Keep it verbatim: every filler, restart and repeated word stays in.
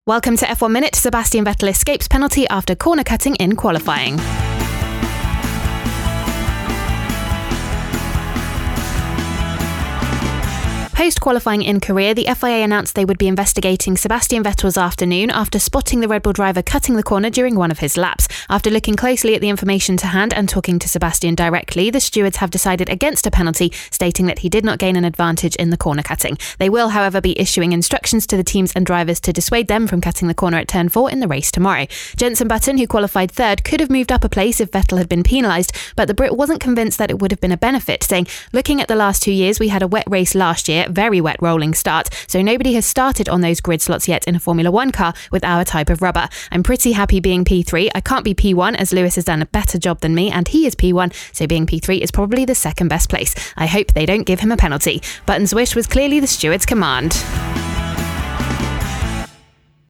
Welcome to F one Minute. Sebastian Vettel escapes penalty after corner cutting in qualifying. Post-qualifying in Korea, the F I A announced they would be investigating Sebastian Vettel's afternoon after spotting the Red Bull driver cutting the corner during one of his laps. After looking closely at the information to hand and talking to Sebastian directly, the stewards have decided against a penalty, stating that he did not gain an advantage in the corner cutting. They will, however, be issuing instructions to the teams and drivers to dissuade them from cutting the corner at turn four in the race tomorrow. Jenson Button, who qualified third, could have moved up a place if Vettel had been penalised, but the Brit wasn't convinced that it would have been a benefit, saying, "Looking at the last two years, we had a wet race last year, very wet rolling start, so nobody has started on those grid slots yet in a Formula One car with our type of rubber. I'm pretty happy being P three. I can't be P one as Lewis has done a better job than me and he is P one, so being P three is probably the second best place. I hope they don't give him a penalty." Button's wish was clearly the steward's command.